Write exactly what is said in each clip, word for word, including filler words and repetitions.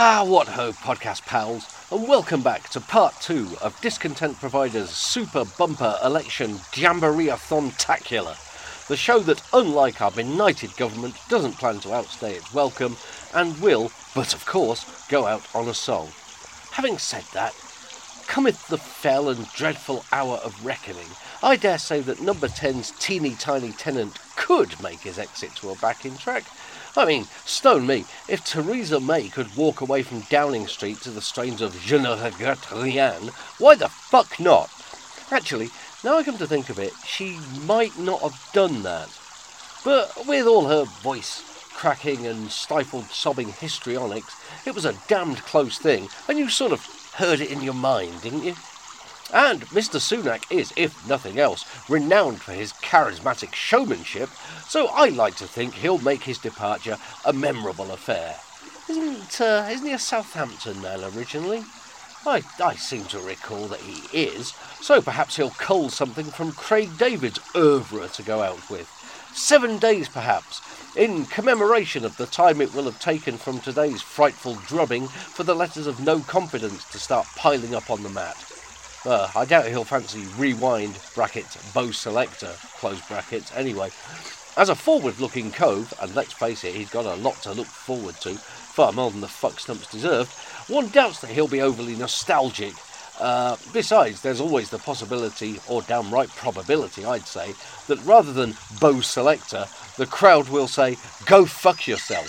Ah, what ho, podcast pals, and welcome back to part two of Discontent Provider's Super Bumper Election Jamboree-a-thon-tacular, the show that, unlike our benighted government, doesn't plan to outstay its welcome, and will, but of course, go out on a song. Having said that, cometh the fell and dreadful hour of reckoning. I dare say that number ten's teeny tiny tenant could make his exit to a backing track. I mean, stone me, if Theresa May could walk away from Downing Street to the strains of Je ne regrette rien, why the fuck not? Actually, now I come to think of it, she might not have done that. But with all her voice cracking and stifled sobbing histrionics, it was a damned close thing, and you sort of heard it in your mind, didn't you? And Mister Sunak is, if nothing else, renowned for his charismatic showmanship, so I like to think he'll make his departure a memorable affair. Isn't, uh, isn't he a Southampton man originally? I, I seem to recall that he is, so perhaps he'll cull something from Craig David's oeuvre to go out with. Seven days, perhaps, in commemoration of the time it will have taken from today's frightful drubbing for the letters of no confidence to start piling up on the mat. Uh, I doubt he'll fancy rewind, brackets, bow selector, close brackets, anyway. As a forward-looking cove, and let's face it, he's got a lot to look forward to, far more than the fuck stumps deserve, one doubts that he'll be overly nostalgic. Uh, besides, there's always the possibility, or downright probability, I'd say, that rather than bow selector, the crowd will say, go fuck yourself.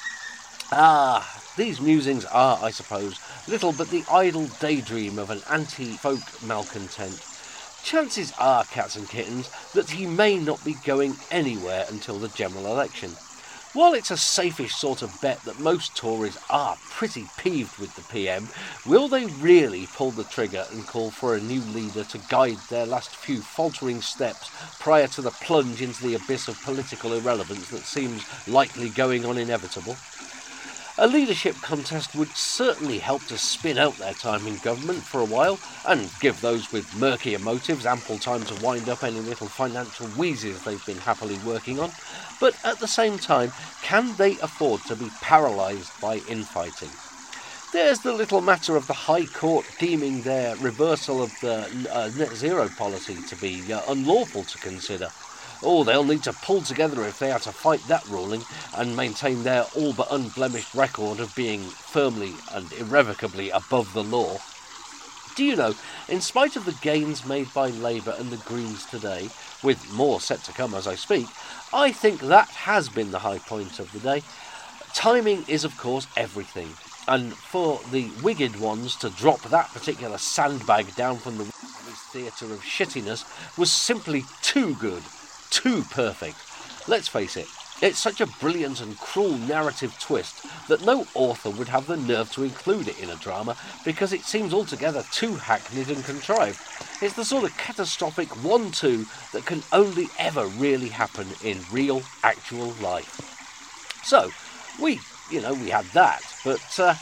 Ah, these musings are, I suppose, little but the idle daydream of an anti-folk malcontent. Chances are, cats and kittens, that he may not be going anywhere until the general election. While it's a safe-ish sort of bet that most Tories are pretty peeved with the P M, will they really pull the trigger and call for a new leader to guide their last few faltering steps prior to the plunge into the abyss of political irrelevance that seems likely going on inevitable? A leadership contest would certainly help to spin out their time in government for a while and give those with murkier motives ample time to wind up any little financial wheezes they've been happily working on. But at the same time, can they afford to be paralysed by infighting? There's the little matter of the High Court deeming their reversal of the uh, net zero policy to be uh, unlawful to consider. Oh, they'll need to pull together if they are to fight that ruling and maintain their all but unblemished record of being firmly and irrevocably above the law. Do you know, in spite of the gains made by Labour and the Greens today, with more set to come as I speak, I think that has been the high point of the day. Timing is, of course, everything, and for the wicked ones to drop that particular sandbag down from the theatre of shittiness was simply too good. Too perfect. Let's face it, it's such a brilliant and cruel narrative twist that no author would have the nerve to include it in a drama because it seems altogether too hackneyed and contrived. It's the sort of catastrophic one-two that can only ever really happen in real, actual life. So, we, you know, we had that, but, uh,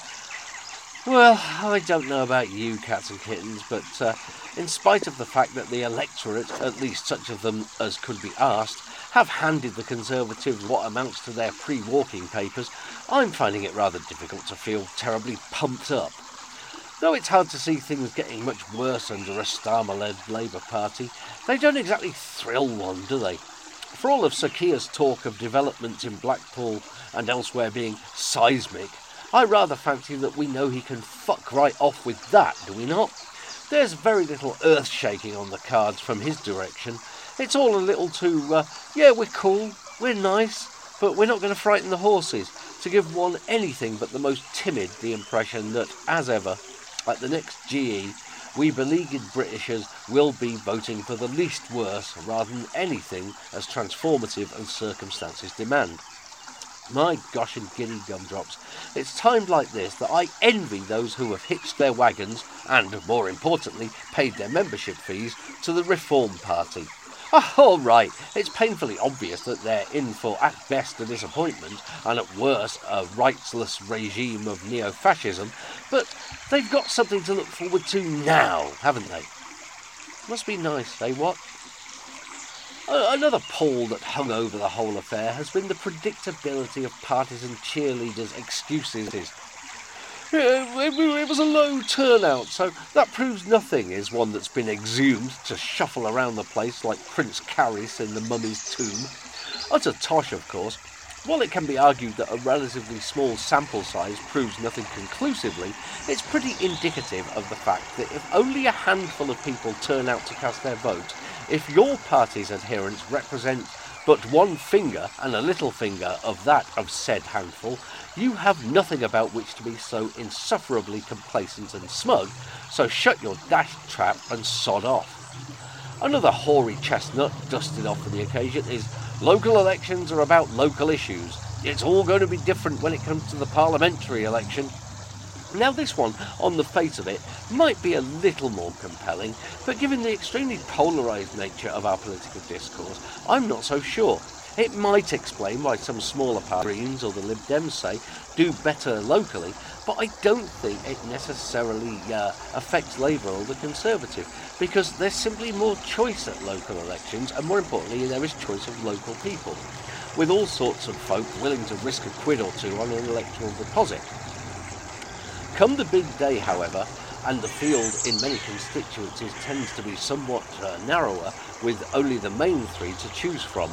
well, I don't know about you, cats and kittens, but uh, in spite of the fact that the electorate, at least such of them as could be asked, have handed the Conservatives what amounts to their pre-walking papers, I'm finding it rather difficult to feel terribly pumped up. Though it's hard to see things getting much worse under a Starmer-led Labour Party, they don't exactly thrill one, do they? For all of Sir Keir's talk of developments in Blackpool and elsewhere being seismic, I rather fancy that we know he can fuck right off with that, do we not? There's very little earth-shaking on the cards from his direction. It's all a little too, uh, yeah, we're cool, we're nice, but we're not going to frighten the horses, to give one anything but the most timid the impression that, as ever, at the next G E, we beleaguered Britishers will be voting for the least worse rather than anything as transformative as circumstances demand. My gosh and giddy gumdrops, it's times like this that I envy those who have hitched their wagons and, more importantly, paid their membership fees to the Reform Party. Oh, all right, it's painfully obvious that they're in for, at best, a disappointment and at worst, a rightsless regime of neo-fascism, but they've got something to look forward to now, haven't they? Must be nice, eh, what? Another pall that hung over the whole affair has been the predictability of partisan cheerleaders' excuses. It was a low turnout, so that proves nothing, is one that's been exhumed to shuffle around the place like Prince Caris in the mummy's tomb. Utter tosh, of course. While it can be argued that a relatively small sample size proves nothing conclusively, it's pretty indicative of the fact that if only a handful of people turn out to cast their vote, if your party's adherents represent but one finger and a little finger of that of said handful, you have nothing about which to be so insufferably complacent and smug, so shut your dashed trap and sod off. Another hoary chestnut dusted off for the occasion is local elections are about local issues. It's all going to be different when it comes to the parliamentary election. Now this one, on the face of it, might be a little more compelling, but given the extremely polarised nature of our political discourse, I'm not so sure. It might explain why some smaller parties, or the Lib Dems say, do better locally, but I don't think it necessarily uh, affects Labour or the Conservative, because there's simply more choice at local elections, and more importantly, there is choice of local people, with all sorts of folk willing to risk a quid or two on an electoral deposit. Come the big day, however, and the field in many constituencies tends to be somewhat uh, narrower, with only the main three to choose from.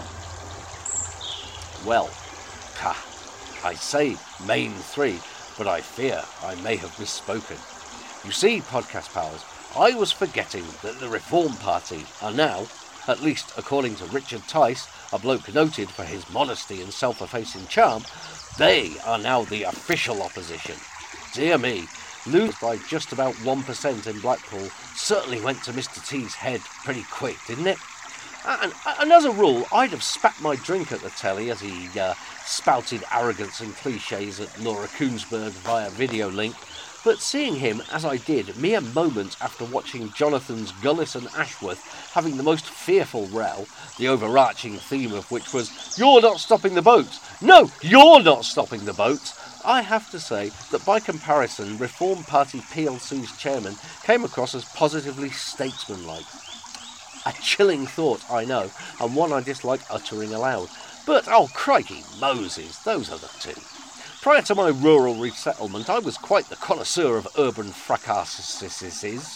Well, ha, I say main three, but I fear I may have misspoken. You see, podcast pals, I was forgetting that the Reform Party are now, at least according to Richard Tice, a bloke noted for his modesty and self-effacing charm, they are now the official opposition. Dear me, lose by just about one percent in Blackpool certainly went to Mister T's head pretty quick, didn't it? And, and as a rule, I'd have spat my drink at the telly as he uh, spouted arrogance and cliches at Laura Koonsberg via video link, but seeing him, as I did, mere moments after watching Jonathan's Gullis and Ashworth having the most fearful row, the overarching theme of which was, "You're not stopping the boats! No, you're not stopping the boats!" I have to say that by comparison, Reform Party P L C's chairman came across as positively statesmanlike. A chilling thought, I know, and one I dislike uttering aloud. But, oh crikey Moses, those are the two. Prior to my rural resettlement, I was quite the connoisseur of urban fracasses,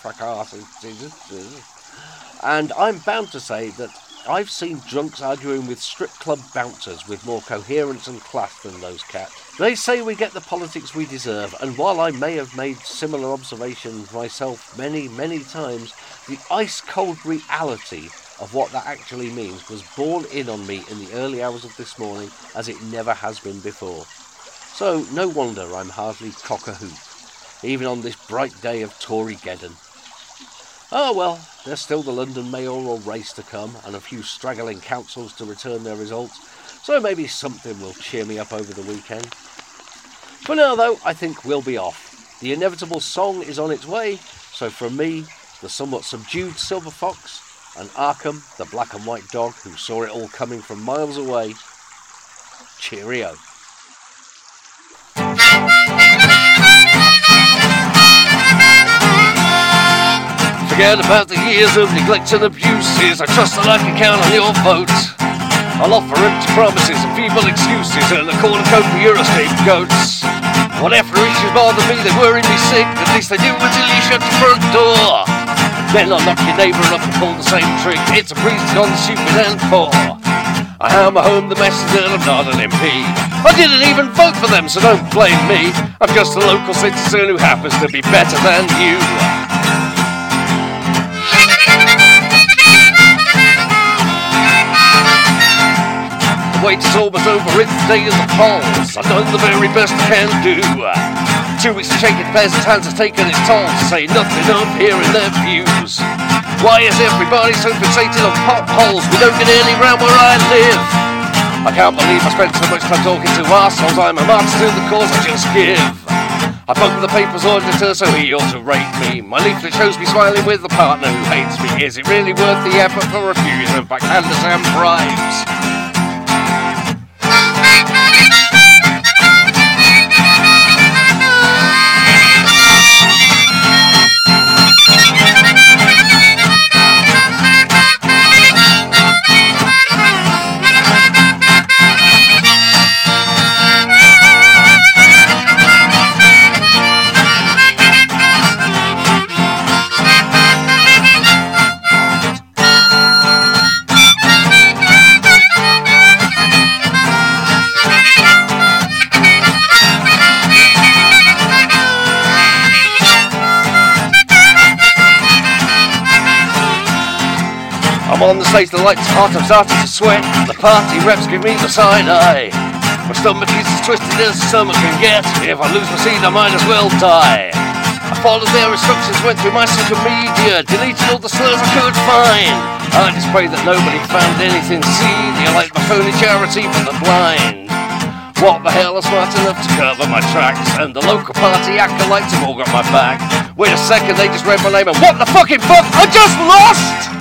fracasses, and I'm bound to say that I've seen drunks arguing with strip club bouncers with more coherence and class than those cats. They say we get the politics we deserve, and while I may have made similar observations myself many, many times, the ice-cold reality of what that actually means was borne in on me in the early hours of this morning as it never has been before. So no wonder I'm hardly cock-a-hoop, even on this bright day of Tory-geddon. Oh well, there's still the London mayoral race to come, and a few straggling councils to return their results, so maybe something will cheer me up over the weekend. For now though, I think we'll be off. The inevitable song is on its way, so from me, the somewhat subdued Silver Fox, and Arkham, the black and white dog who saw it all coming from miles away, cheerio. Forget about the years of neglect and abuses. I trust that I can count on your vote. I'll offer empty promises and feeble excuses and a cornucopia for your scapegoats. Whatever issues bother me, they worry me sick. At least they do until you shut the front door. Then I'll knock your neighbour up and pull the same trick. It's a breeze gone stupid and poor. I hammer home the message that I'm not an M P. I didn't even vote for them, so don't blame me. I'm just a local citizen who happens to be better than you. The wait is almost over, it's the day of the polls. I've done the very best I can do. Two weeks of shaking peasants' hands has taken its toll, to say nothing of hearing their views. Why is everybody so fixated on potholes? We don't get any round where I live. I can't believe I spent so much time talking to arseholes. I'm a martyr to the cause I just give. I bugged the paper's auditor, so he ought to rate me. My leaflet shows me smiling with a partner who hates me. Is it really worth the effort for a few years of backhanders and bribes? stage the lights hot, I'm starting to sweat. The party reps give me the side eye. My stomach is as twisted as a stomach can get. If I lose my seed, I might as well die. I followed their instructions, went through my social media, deleted all the slurs I could find. I just pray that nobody found anything seedy, like my phony charity for the blind. What the hell, I'm smart enough to cover my tracks, and the local party acolytes have all got my back. Wait a second, they just read my name, and what the fucking fuck? I just lost!